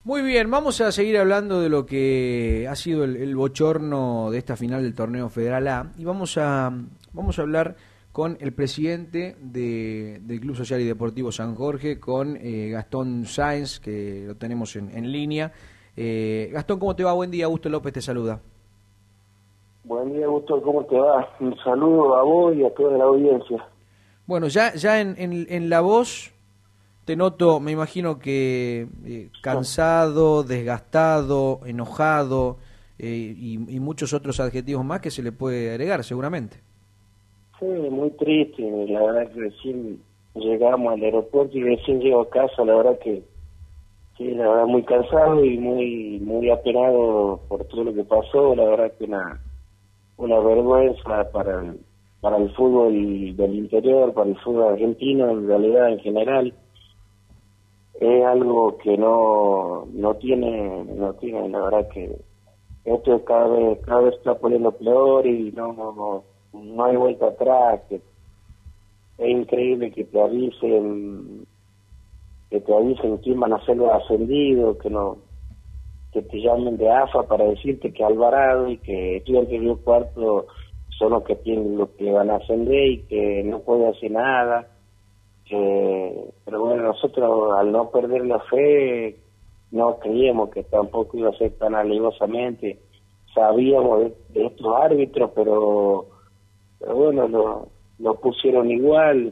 Muy bien, vamos a seguir hablando de lo que ha sido el bochorno de esta final del torneo Federal A y vamos a hablar con el presidente del Club Social y Deportivo San Jorge, con Gastón Sáenz, que lo tenemos en línea. Gastón, ¿cómo te va? Buen día, Augusto López te saluda. Buen día, Augusto, ¿cómo te va? Un saludo a vos y a toda la audiencia. Bueno, ya en la voz te noto, me imagino que cansado, desgastado, enojado y muchos otros adjetivos más que se le puede agregar seguramente. Sí, muy triste, la verdad que recién llegamos al aeropuerto y recién llego a casa, la verdad que sí, la verdad muy cansado y muy apenado por todo lo que pasó, la verdad que una vergüenza para el fútbol del interior, para el fútbol argentino, en realidad en general. Es algo que no tiene, la verdad que esto cada vez está poniendo peor y no hay vuelta atrás, que es increíble que te avisen quién van a ser los ascendidos, que te llamen de AFA para decirte que Alvarado y que Estudiantes Río Cuarto son los que van a ascender y que no puede hacer nada. Pero bueno, nosotros al no perder la fe no creíamos que tampoco iba a ser tan alevosamente. Sabíamos de estos árbitros, pero bueno, lo pusieron igual.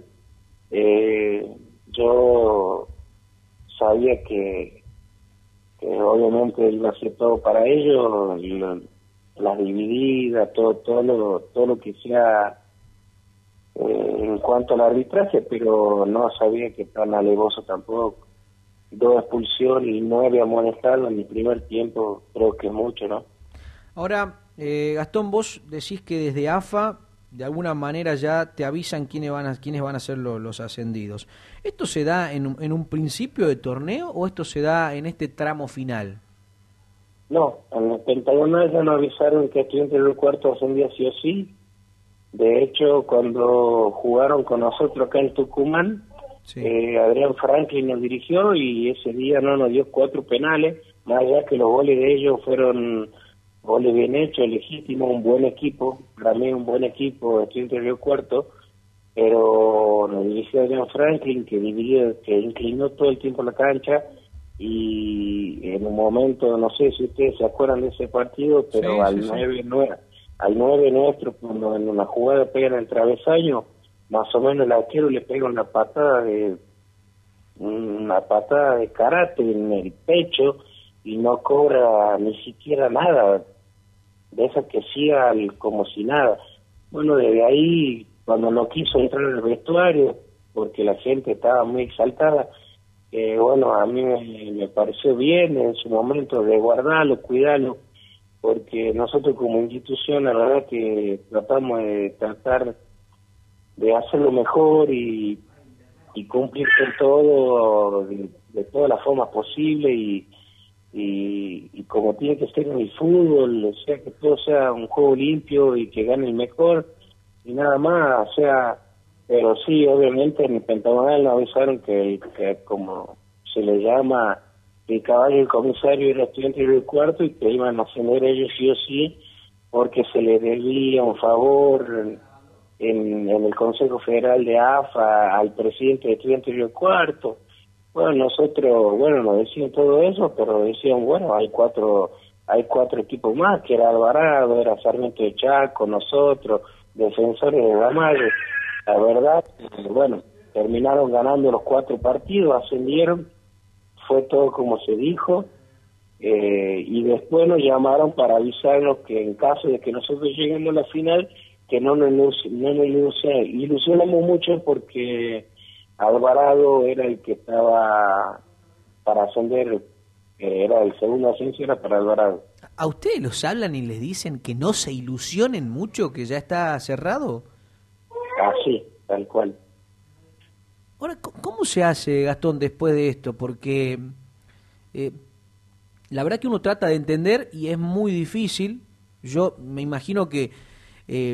Yo sabía que obviamente iba a ser todo para ellos, las divididas, todo lo que sea en cuanto al arbitraje, pero no sabía que tan alevoso tampoco. 2 expulsiones y 9 amonestados en el primer tiempo, creo que es mucho, ¿no? Ahora, Gastón, vos decís que desde AFA de alguna manera ya te avisan quiénes van a ser los ascendidos. ¿Esto se da en un principio de torneo o esto se da en este tramo final? No, en el pentagonal ya nos avisaron que Estudiantes del Cuarto ascendía sí o sí. De hecho, cuando jugaron con nosotros acá en Tucumán, sí, Adrián Franklin nos dirigió y ese día no nos dio 4 penales, más allá que los goles de ellos fueron goles bien hechos, legítimos, un buen equipo, para mí un buen equipo, Estudiantes Río Cuarto, pero nos dirigió Adrián Franklin, que inclinó todo el tiempo la cancha, y en un momento, no sé si ustedes se acuerdan de ese partido, pero sí, al 9 nuestro, cuando en una jugada pegan el travesaño, más o menos el arquero le pega una patada de karate en el pecho y no cobra ni siquiera nada, de esa que siga como si nada. Bueno, desde ahí, cuando no quiso entrar al vestuario, porque la gente estaba muy exaltada, bueno, a mí me pareció bien en su momento de guardarlo, cuidarlo, porque nosotros como institución la verdad que tratamos de hacerlo mejor y cumplir con todo de todas las formas posibles y como tiene que ser en el fútbol, o sea, que todo sea un juego limpio y que gane el mejor y nada más, o sea, pero sí, obviamente en el pentagonal nos avisaron que como se le llama, el caballo del comisario era Estudiante del Cuarto y que iban a ascender ellos sí o sí, porque se les debía un favor en el Consejo Federal de AFA al presidente de Estudiantes del Cuarto. Bueno, nosotros, nos decían todo eso, pero decían, bueno, hay cuatro equipos más, que era Alvarado, era Sarmiento de Chaco, nosotros, Defensores de Ramallo. La verdad, terminaron ganando los 4 partidos, ascendieron, fue todo como se dijo, y después nos llamaron para avisarnos que en caso de que nosotros lleguemos a la final, que no nos ilusionamos mucho porque Alvarado era el que estaba para ascender, era el segundo ascenso, era para Alvarado. ¿A ustedes los hablan y les dicen que no se ilusionen mucho, que ya está cerrado? Así, tal cual. Ahora, ¿cómo se hace, Gastón, después de esto? Porque la verdad que uno trata de entender y es muy difícil. Yo me imagino que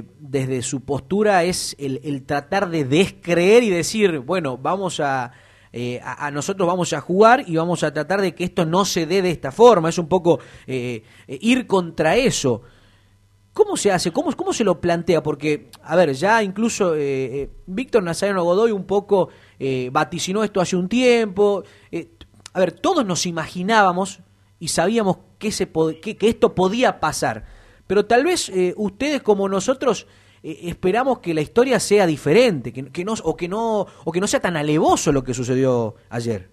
desde su postura es el tratar de descreer y decir, bueno, vamos a a nosotros vamos a jugar y vamos a tratar de que esto no se dé de esta forma. Es un poco ir contra eso. ¿Cómo se hace? ¿Cómo se lo plantea? Porque, a ver, ya incluso Víctor Nazareno Godoy un poco vaticinó esto hace un tiempo. A ver, todos nos imaginábamos y sabíamos que esto podía pasar. Pero tal vez ustedes como nosotros esperamos que la historia sea diferente, que no sea tan alevoso lo que sucedió ayer.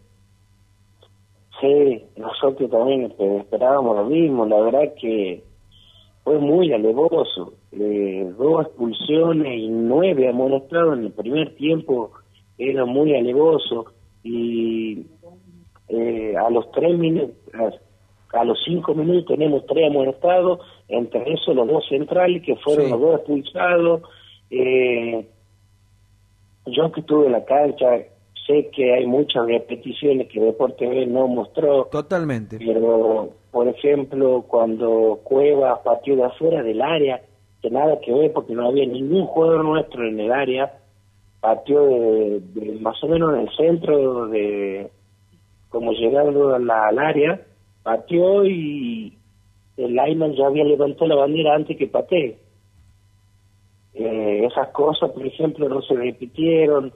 Sí, nosotros también esperábamos lo mismo. La verdad que fue muy alevoso. 2 expulsiones y 9 amonestados en el primer tiempo era muy alevoso. Y a los 3 minutos, a los 5 minutos tenemos 3 amonestados, entre esos los 2 centrales que fueron Sí. los 2 expulsados. Yo que estuve en la cancha sé que hay muchas repeticiones que Deporte B no mostró. Totalmente. Pero, por ejemplo, cuando Cuevas pateó de afuera del área, que nada que ver porque no había ningún jugador nuestro en el área, pateó de más o menos en el centro, como llegando al área, pateó y el lineman ya había levantado la bandera antes que patee. Esas cosas, por ejemplo, no se repitieron.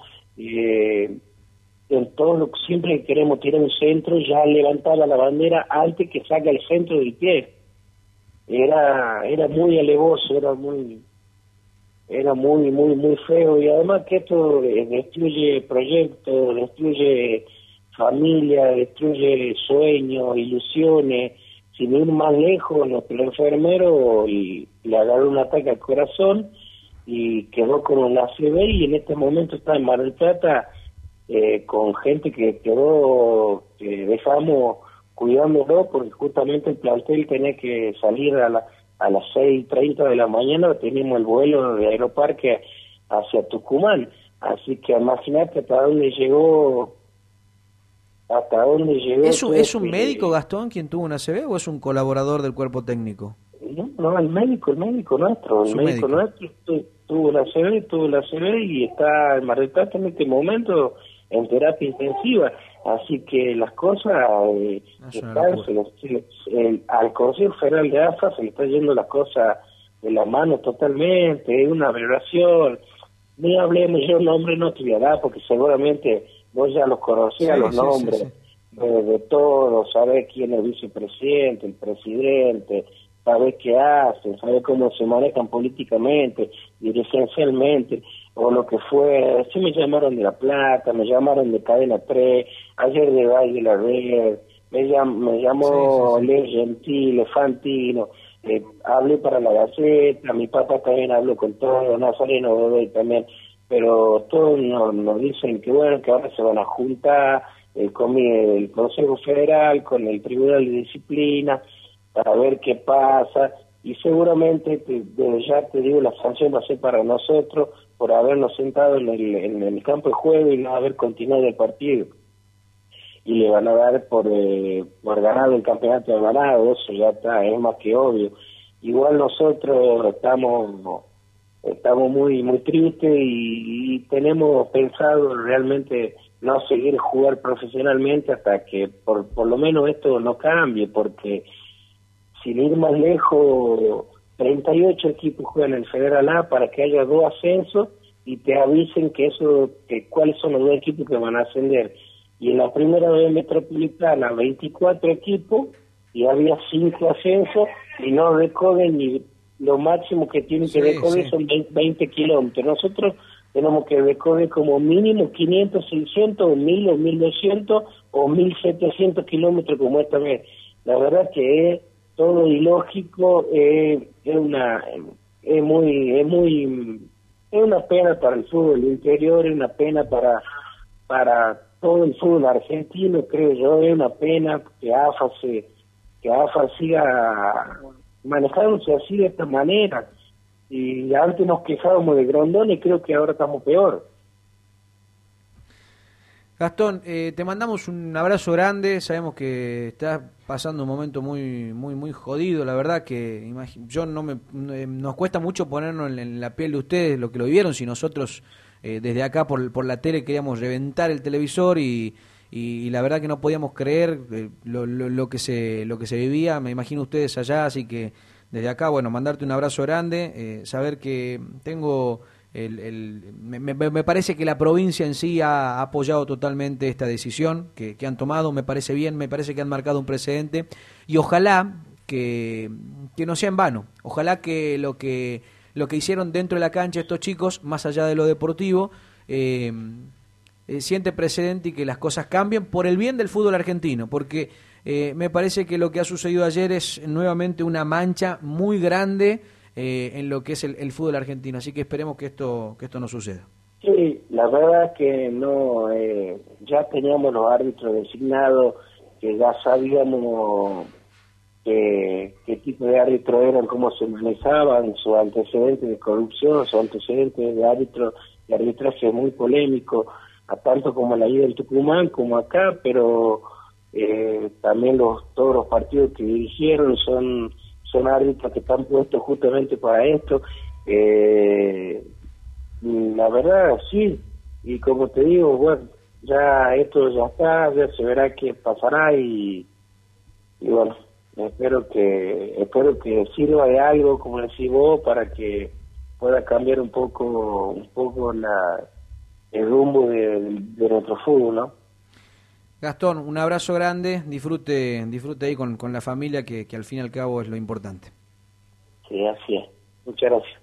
En todo lo que siempre queremos tirar un centro, ya levantaba la bandera antes que salga el centro del pie. Era muy alevoso, era muy feo, y además que esto destruye proyectos, destruye familia, destruye sueños, ilusiones. Sin ir más lejos, nuestro enfermero le agarró un ataque al corazón y quedó como en la ACV, y en este momento está en Mar del Plata con gente que quedó, dejamos cuidándolo porque justamente el plantel tenía que salir a las 6:30 de la mañana, teníamos el vuelo de Aeroparque hacia Tucumán, así que imagínate hasta dónde llegó. ¿Es un médico, Gastón, quien tuvo una ACV o es un colaborador del cuerpo técnico? No, el médico nuestro, tuvo la ACV y está en Mar del Plata en este momento en terapia intensiva, así que las cosas al Consejo Federal de AFA se le está yendo las cosas de la mano totalmente, es una aberración. Ni hablemos, yo nombre no te voy a dar porque seguramente vos ya los conocés, los nombres. Sí. De todos, sabés quién es el vicepresidente, el presidente, sabés qué hacen, sabés cómo se manejan políticamente, dirigencialmente, o lo que fue. Sí, me llamaron de La Plata, me llamaron de Cadena 3, ayer de Valle de la Red, me llamó Les Gentile, Fantino, hablé para la Gaceta, mi papá también habló con todo, Nazareno Godoy también, pero todos nos dicen que bueno, que ahora se van a juntar el Consejo Federal con el Tribunal de Disciplina para ver qué pasa, y seguramente desde ya te digo, la sanción va a ser para nosotros por habernos sentado en el campo de juego y no haber continuado el partido, y le van a dar por ganado el campeonato de ganado. Eso ya está, es más que obvio. Igual nosotros estamos muy tristes y tenemos pensado realmente no seguir jugar profesionalmente hasta que por lo menos esto no cambie, porque sin ir más lejos, 38 equipos juegan en el Federal A para que haya 2 ascensos y te avisen que cuáles son los 2 equipos que van a ascender. Y en la primera vez metropolitana 24 equipos y había 5 ascensos y no recogen, ni lo máximo que tienen que recoger son 20 kilómetros. Nosotros tenemos que recoger como mínimo 500, 600 o 1000 o 1200 o 1700 kilómetros como esta vez. La verdad que es todo ilógico, es una pena para el fútbol interior, es una pena para todo el fútbol argentino, creo yo. Es una pena que AFA siga manejándose así, de esta manera. Y antes nos quejábamos de Grondona y creo que ahora estamos peor. Gastón, te mandamos un abrazo grande. Sabemos que estás pasando un momento muy jodido. La verdad que nos cuesta mucho ponernos en la piel de ustedes, lo que lo vivieron. Si nosotros desde acá por la tele queríamos reventar el televisor y la verdad que no podíamos creer lo que se vivía. Me imagino ustedes allá, así que desde acá, bueno, mandarte un abrazo grande, saber que tengo me parece que la provincia en sí ha apoyado totalmente esta decisión que han tomado. Me parece bien, me parece que han marcado un precedente y ojalá que no sea en vano, ojalá que lo que hicieron dentro de la cancha estos chicos, más allá de lo deportivo, siente precedente y que las cosas cambien por el bien del fútbol argentino, porque me parece que lo que ha sucedido ayer es nuevamente una mancha muy grande en lo que es el fútbol argentino, así que esperemos que esto no suceda. Sí, la verdad que no, ya teníamos los árbitros designados, que ya sabíamos qué tipo de árbitros eran, cómo se manejaban, sus antecedentes de corrupción, sus antecedentes de árbitro y arbitraje muy polémico, a tanto como la ida del Tucumán como acá, pero también todos los partidos que dirigieron son árbitros que están puestos justamente para esto. La verdad, sí, y como te digo, bueno, ya esto ya está, ya se verá qué pasará y bueno, espero que sirva de algo, como decís vos, para que pueda cambiar un poco el rumbo de nuestro fútbol, ¿no? Gastón, un abrazo grande, disfrute ahí con la familia, que al fin y al cabo es lo importante. Sí, así es. Muchas gracias.